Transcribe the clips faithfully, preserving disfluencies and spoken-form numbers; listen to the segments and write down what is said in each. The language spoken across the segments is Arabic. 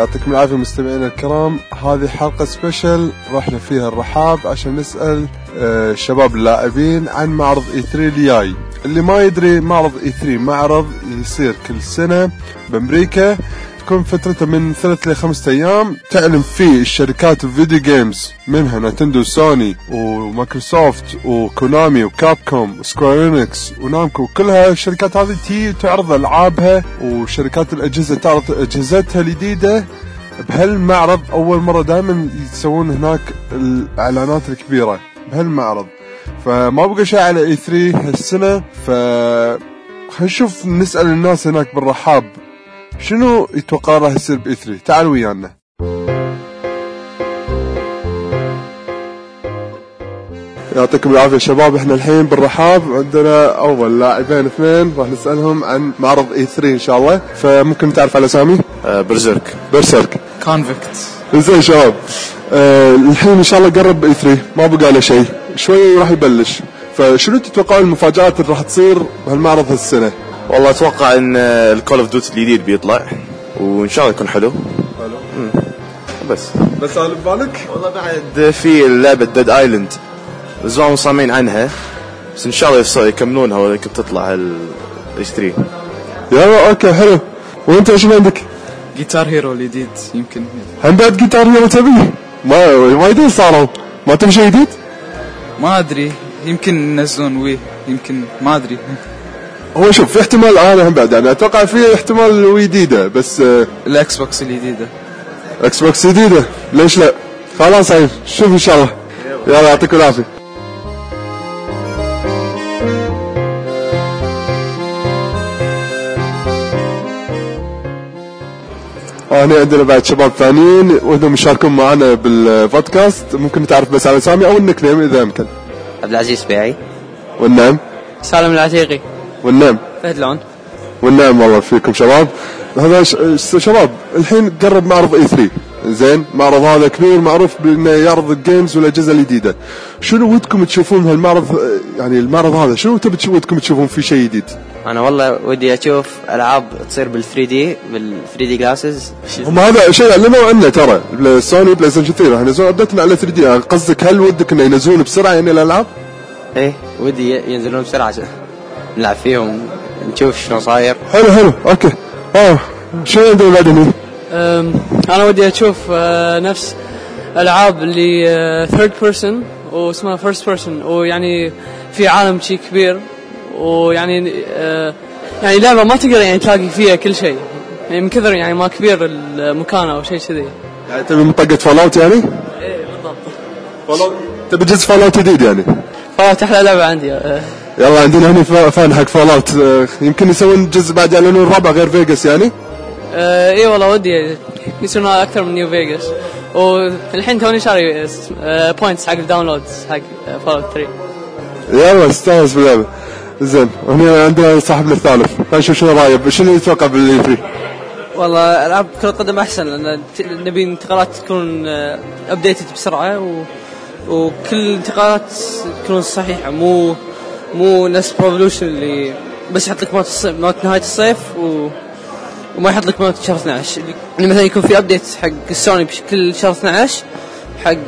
يعطيكم العافية مستمعينا الكرام. هذه حلقة سبيشل رحنا فيها الرحاب عشان نسأل الشباب اللاعبين عن معرض إي ثري الجاي. اللي ما يدري، معرض إي ثري معرض يصير كل سنة بأمريكا، تكون فترته من ثلاث لخمسة أيام، تعلن فيه الشركات الفيديو جيمز منها نينتندو، سوني ومايكروسوفت وكونامي وكابكوم وسكويرينكس ونامكو، وكلها الشركات هذه تي تعرض ألعابها، وشركات الأجهزة تعرض أجهزتها الجديدة بهالمعرض. أول مرة دائما يسوون هناك الإعلانات الكبيرة بهالمعرض، فما بقى شيء على إي ثري هالسنة. فهنشوف نسأل الناس هناك بالرحاب شنو يتوقع راح يصير بإي ثري. تعالوا ويانا. يعطيكم العافية شباب. احنا الحين بالرحاب عندنا أول لاعبين اثنين راح نسألهم عن معرض إي ثري إن شاء الله. فممكن تعرف على سامي؟ أه برزيرك. برزيرك. كونفكت. زين شباب، أه الحين إن شاء الله قرب إي ثري، ما بقى له شيء، شوي راح يبلش. فشنو تتوقعون المفاجآت اللي راح تصير بهالمعرض هالسنة؟ والله اتوقع ان الكول اوف دوتي الجديد بيطلع، وان شاء الله يكون حلو. حلو. امم بس بس على بالك؟ والله بعد في لعبه ديد ايلاند زمان مصممين عنها، بس ان شاء الله يكملونها ولا يمكن تطلع ال إي ثري. يلا اوكي حلو. وانت ايش عندك؟ جيتار هيرو الجديد يمكن. هم بعد جيتار هيرو تبي؟ ما ما يدري صاروا ما تبي شيء جديد؟ ما ادري، يمكن ينزلون وي، يمكن ما ادري. هو شوف في احتمال انا هم بعد يعني اتوقع في احتمال وي جديده، بس الاكس بوكس الجديده. اكس بوكس جديده ليش لا؟ خلاص هاي شوف ان شاء الله. يلا يعطيكم العافيه. هنا عندنا بعد شباب ثانيين وهم يشاركون معنا بالبودكاست. ممكن نتعرف بس على سامي او النك نيم اذا امكن؟ عبد العزيز بيعي. والنعم؟ سالم العتيقي. والنعم؟ فهد لون. والنعم. والله فيكم شباب. هذا شباب الحين قرب معرض إي ثري، زين معرض هذا كبير معروف بانه يعرض الجيمز والاجهزه الجديده. شنو ودكم تشوفون هالمعرض؟ يعني المعرض هذا شنو تبي ودكم تشوفون فيه شيء جديد؟ انا والله ودي اشوف العاب تصير بال3 دي بال3 دي جلاسز. هم هذا شيء علموا عنه ترى سوني بلاي ستيشن ثري راح ينزلون ابديتنا على ثري دي. قصدك هل ودك انه ينزلون بسرعه يعني الالعاب؟ ايه ودي ينزلون بسرعه نلعب فيهم نشوف شنو صاير. حلو حلو اوكي. اه شو عندنا بعد هنا؟ انا ودي اشوف نفس العاب اللي ثيرد بيرسون واسمها فيرست بيرسون، ويعني في عالم شيء كبير، ويعني يعني لعبه ما تقدر يعني تلاقي فيها كل شيء يعني من كثر يعني ما كبير المكان او شيء كذي. يعني تبي منطقه فالاوت يعني؟ ايه بالضبط. فالاوت تبي جزء فالاوت جديد يعني؟ فالاوت احلى لعبه عندي. يلا عندنا هنا فان حق فالاوت. يمكن يسوون جزء بعد يعلنون الرابع غير فيغاس يعني؟ آه ايه والله ودي يسوون اكثر من نيو فيغاس. والحين توني شاري آه بوينتس حق الداونلود حق فالاوت ثري. يلا استانس باللعبه. زين وهنا عندنا صاحبنا الثالث، نشوف شنو رايه، شنو يتوقع باللي فيه؟ والله العاب كرة القدم احسن، لان نبي انتقالات تكون ابديتد بسرعه، و... وكل الانتقالات تكون صحيحه، مو مو نفس بروفولوشن اللي بس يحط لك موت الصيف موت نهايه الصيف و... وما يحط لك موت شهر اثنا عشر. اللي مثلا يكون في ابديت حق السوني بشكل شهر اثنا عشر حق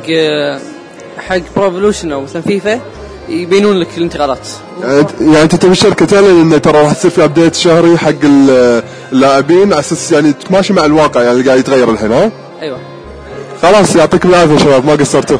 حق بروفولوشن او مثلا فيفا يبينون لك الانتقالات. يعني انت تبي الشركه تعلن انه ترى راح يصير في ابديت شهري حق اللاعبين على اساس يعني تماشي مع الواقع يعني اللي قاعد يتغير الحين. ها ايوه خلاص يعطيكم العافيه شباب ما قصرتوا.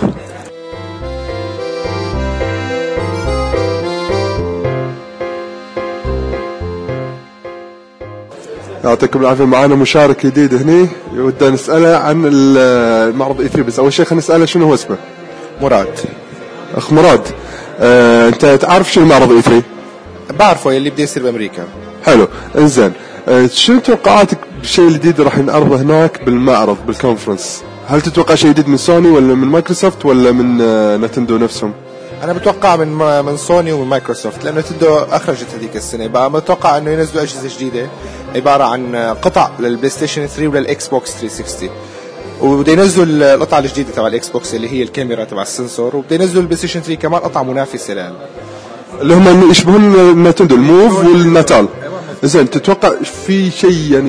يعطيكم العافيه. معنا مشارك جديد هني ودنا نساله عن المعرض إي ثري، بس اول شيء خلينا نساله شنو هو اسمه. مراد. اخ مراد، أه، انت تعرف شو المعرض إي ثري؟ بعرفه اللي بده يصير بامريكا. حلو انزين. أه، شنو توقعاتك بالشيء الجديد راح ينعرض هناك بالمعرض بالكونفرنس؟ هل تتوقع شيء جديد من سوني ولا من مايكروسوفت ولا من أه نتندو نفسهم؟ انا بتوقع من من سوني ومن مايكروسوفت، لانه نتندو اخرجت هذيك السنه. بقى متوقع انه ينزلوا اجهزه جديده عباره عن قطع للبلاي ستيشن ثري وللاكس بوكس ثري سكستي، وبده ينزلوا القطعه الجديده تبع الاكس بوكس اللي هي الكاميرا تبع السنسور، وبده ينزلوا البلاي ستيشن ثري كمان قطعه منافسه لها اللي هم يشبهون نتندو الموف والناتال. زين تتوقع في شيء يعني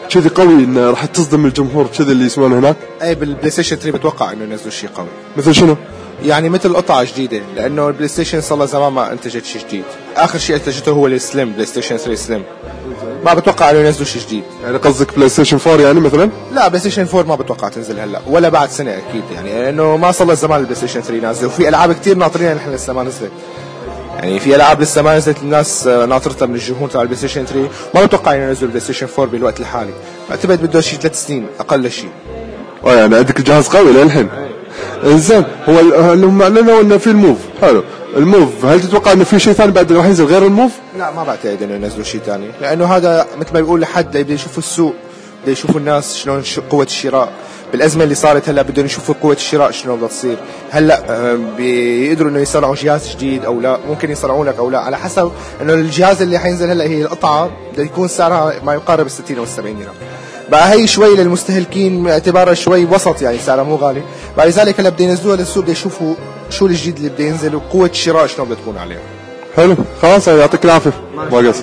كذي قوي انه راح تصدم الجمهور كذي اللي يسمعون هناك؟ اي بالبلاي ستيشن ثري بتوقع انه ينزلوا شيء قوي. مثل شنو؟ يعني مثل قطعة جديدة، لانه البلاي ستيشن صار له زمان ما انتجت شيء جديد. اخر شيء انتجته هو السليم، بلاي ستيشن ثري سليم. ما بتوقع انه ينزلوا شيء جديد. يعني قصدك بلاي ستيشن فور يعني مثلا؟ لا بلاي ستيشن فور ما بتوقع تنزل هلا ولا بعد سنة اكيد، يعني لانه ما صار له زمان البلاي ستيشن ثري نازل، وفي العاب كثير ناطرينها نحن لسه ما نزلت. يعني في العاب لسه ما نزلت الناس ناطرتها من الجمهور تبع البلاي ستيشن ثري، ما بتوقع انه ينزل البلاي ستيشن فور بالوقت الحالي. اعتقد بده شيء ثلاث سنين اقل شيء. اه يعني عندك الجهاز قوي للحين. انزين هو اللي اعلنوا انه في الموف، حلو الموف، هل تتوقع انه في شيء ثاني بعد راح ينزل غير الموف؟ لا ما بعتقد انه ينزلوا شيء ثاني، لانه هذا مثل ما بيقول لحد يبدا يشوفوا السوق، بده يشوفوا الناس شلون قوة الشراء. بالازمه اللي صارت هلا بدهم يشوفوا قوة الشراء شلون بدها تصير. هلا بيقدروا انه يصنعوا جهاز جديد او لا، ممكن يصنعوا لك او لا، على حسب انه الجهاز اللي حينزل هلا هي القطعه بده يكون سعرها ما يقارب ال ستين او ال سبعين دينار. بقى هي شوي للمستهلكين اعتبارها شوي وسط، يعني سعرها مو غالي. بعد ذلك هلا بده ينزلوها للسوق، بده يشوفوا شو الجديد اللي بده ينزل وقوة الشراء شلون بدها تكون عليها. حلو خلاص يعطيك العافيه. ما قصر.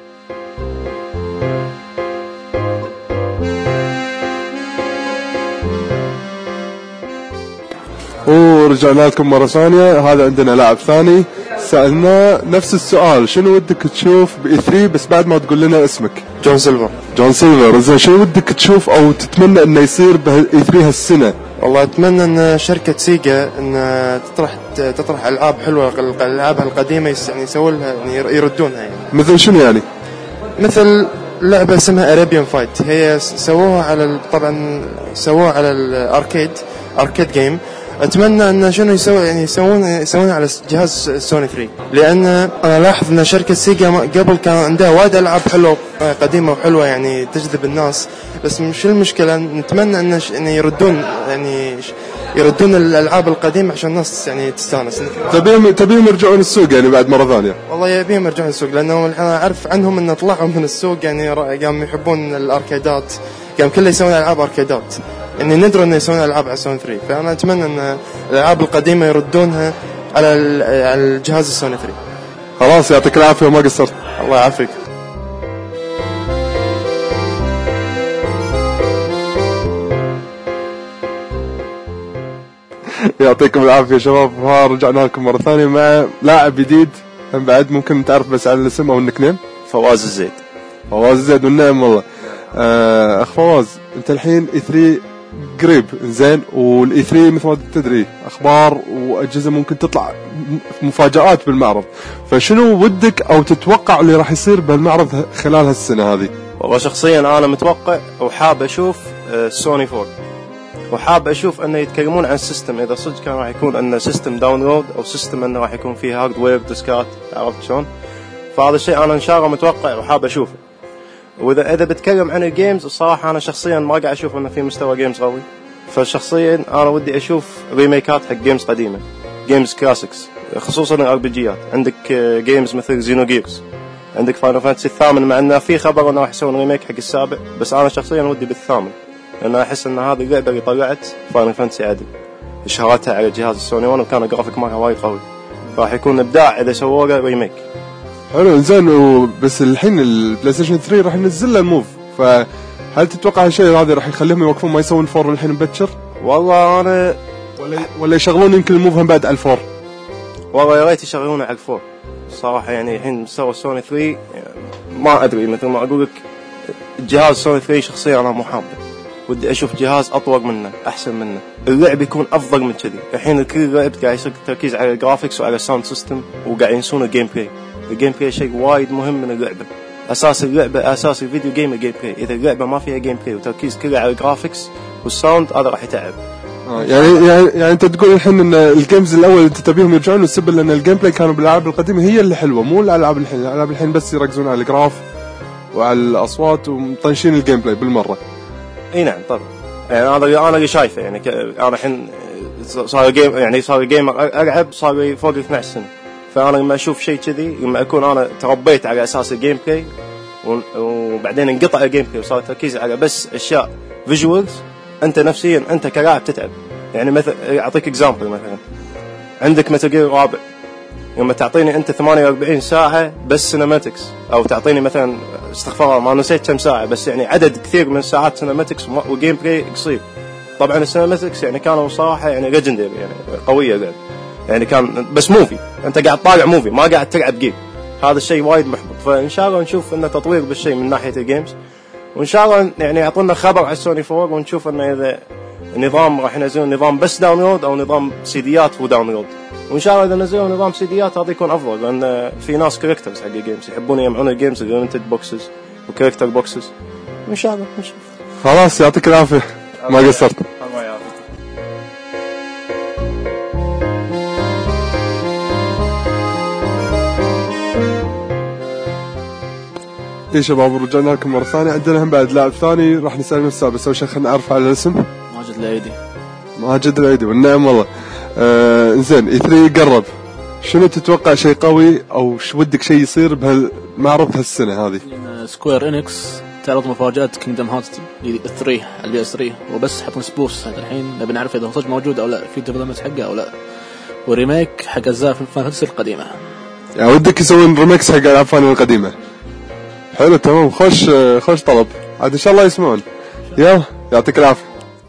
ورجعنا لكم مرة ثانية. هذا عندنا لاعب ثاني سألناه نفس السؤال، شنو ودك تشوف بإي ثري بس بعد ما تقول لنا اسمك؟ جون سيلفر. جون سيلفر، زين شنو ودك تشوف أو تتمنى إنه يصير بإي ثري هالسنة؟ والله أتمنى أن شركة سيجا أن تطرح تطرح ألعاب حلوة، ألعابها القديمة يعني يسووا لها يعني يردونها يعني. مثل شنو يعني؟ مثل لعبة اسمها أرابيان فايت، هي سووها على طبعا سووها على الأركيد أركيد جيم. اتمنى ان شنو يسوي يعني يسوون يسوون على جهاز سوني ثري، لان انا لاحظ ان شركه سيجا قبل كان عندها وايد العاب حلوه قديمه وحلوه يعني تجذب الناس، بس مش المشكله. نتمنى ان ان يردون يعني يردون الالعاب القديمه عشان الناس يعني تستانس. تبيهم تبيهم يرجعون السوق يعني بعد مره ثانيه؟ والله يبيهم يرجعون السوق، لانه انا اعرف عنهم ان طلعوا من السوق يعني قاموا يحبون الاركيدات، قاموا كله يسوون العاب اركيدات، يعني ندروا انه يسوون العاب على سوني ثري. فانا اتمنى ان الالعاب القديمه يردونها على على الجهاز السوني ثري. خلاص يعطيك العافيه وما قصرت. الله يعافيك. يعطيكم العافيه شباب. ها رجعنا لكم مره ثانيه مع لاعب جديد بعد، ممكن تعرف بس على الاسم او النك نيم؟ فواز الزيد. فواز الزيد والنعم والله. آه اخ فواز، انت الحين اي ثري قريب زين، والاي ثري مثل ما تدري اخبار واجهزه ممكن تطلع مفاجآت بالمعرض، فشنو ودك او تتوقع اللي راح يصير بالمعرض خلال هالسنه هذه؟ والله شخصيا انا متوقع وحاب اشوف سوني فور، وحاب اشوف انه يتكلمون عن السيستم، اذا صدق كان راح يكون انه سيستم داونلود او سيستم انه راح يكون فيه هاردوير ديسكات، عرفت شلون؟ فهذا الشيء انا ان شاء الله متوقع وحاب اشوفه. واذا اذا بتكلم عن الجيمز الصراحه انا شخصيا ما قاعد اشوف انه في مستوى جيمز قوي، فشخصيا انا ودي اشوف ريميكات حق جيمز قديمه، جيمز كلاسيكس، خصوصا الار بي جيات. عندك جيمز مثل زينو جيرز، عندك فاينل فانتسي الثامن، مع انه في خبر انه راح يسوون ريميك حق السابع، بس انا شخصيا ودي بالثامن، لان احس ان هذه اللعبه اللي طلعت فاينل فانتسي عدل، اشهرتها على جهاز السوني ون، وكان الجرافيك مالها وايد قوي، راح يكون ابداع اذا سووا له ريميك. حلو زين. بس الحين البلاي ستيشن ثري راح ينزل له الموف، فهل تتوقع هالشيء هذا راح يخليهم يوقفون ما يسوون فور الحين مبكر؟ والله انا ولا ولا يشغلون يمكن الموف هم بعد على الفور؟ والله يا ريت يشغلونه على الفور صراحه. يعني الحين مستوى سوني ثري ما ادري، مثل ما اقول لك الجهاز سوني ثري شخصيا انا مو حابه، ودي اشوف جهاز اطور منه، احسن منه، اللعب يكون افضل من كذي. الحين الكل لعب قاعد يصير تركيز على الجرافيكس وعلى الساوند سيستم، وقاعد ينسون الجيم بلاي. الجيم بلاي شيء وايد مهم من اللعبه، اساس اللعبه اساس الفيديو جيم الجيم بلاي. اذا اللعبه ما فيها جيم بلاي وتركيز كله على الجرافيكس والساوند هذا راح يتعب. آه يعني يعني يعني انت تقول الحين ان الجيمز الاول انت تبيهم يرجعون، والسبب لان الجيم بلاي كانوا بالالعاب القديمه هي اللي حلوه، مو الالعاب الحين. الالعاب الحين بس يركزون على الجراف وعلى الاصوات ومطنشين الجيم بلاي بالمره. اي نعم طبعا، يعني هذا انا اللي شايفه. يعني انا الحين صار جيم يعني صار جيمر العب صار لي فوق اثني عشر سنه، فانا لما اشوف شيء كذي، لما اكون انا تربيت على اساس الجيم بلاي وبعدين انقطع الجيم بلاي وصار تركيز على بس اشياء فيجوالز، انت نفسيا انت كلاعب تتعب. يعني مثلا اعطيك اكزامبل، مثلا عندك متل جير رابع لما تعطيني أنت ثمانية وأربعين ساعة بس سينماتكس، أو تعطيني مثلا استغفر الله ما نسيت كم ساعة، بس يعني عدد كثير من ساعات سينماتكس وجيم بلاي قصير. طبعا السينماتكس يعني كانوا صراحة يعني ليجندري يعني قوية قاعد. يعني كان بس موفي، أنت قاعد طالع موفي ما قاعد تلعب جيم، هذا الشيء وايد محبط. فإن شاء الله نشوف إنه تطوير بالشيء من ناحية الجيمز، وإن شاء الله يعني يعطونا خبر على السوني فور، ونشوف إنه إذا النظام راح ينزلون نظام بس داونلود أو نظام سيديات وداونلود. وإن شاء الله إذا نزلوا نظام سيديات هذا يكون أفضل، لأن في ناس كاركترز حق الجيمز يحبون يجمعون الجيمز الليمتد بوكسز وكاركتر بوكسز. إن شاء الله نشوف. خلاص يعطيك العافية ما قصرت. الله يعافيك. ايه شباب رجعنا لكم مرة ثانية. عندنا هم بعد لاعب ثاني راح نسأل نفسه، بس أول شيء خلينا نعرف على الاسم. ماجد العيدي. ماجد العيدي والنعم والله. آه إنزين إي ثري قرب، شنو تتوقع شيء قوي أو شو ودك شيء يصير بهالمعرض هالسنة هذه؟ سكوير إنكس تعرض مفاجأة كينجدم هارتس ثري على البي اس ثري، وبس حطوا سبوس هذا الحين نبي نعرف إذا هو صدق موجود أو لا، في ديفلوبمنت حقه أو لا، وريميك حق أجزاء فان فانتسي القديمة. يعني ودك يسوون ريميكس حق ألعاب فان القديمة؟ حلو تمام، خوش خوش طلب عاد إن شاء الله يسمعون. يلا يعطيك العافية.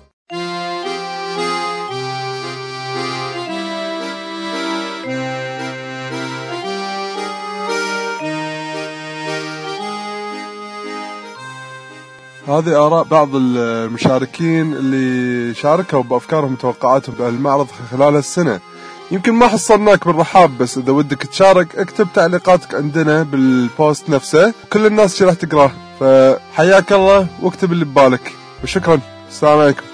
هذه آراء بعض المشاركين اللي شاركوا بأفكارهم وتوقعاتهم بالمعرض خلال السنة. يمكن ما حصلناك بالرحاب، بس إذا ودك تشارك اكتب تعليقاتك عندنا بالبوست نفسه، كل الناس راح تقراه. فحياك الله واكتب اللي ببالك، وشكرا. السلام عليكم.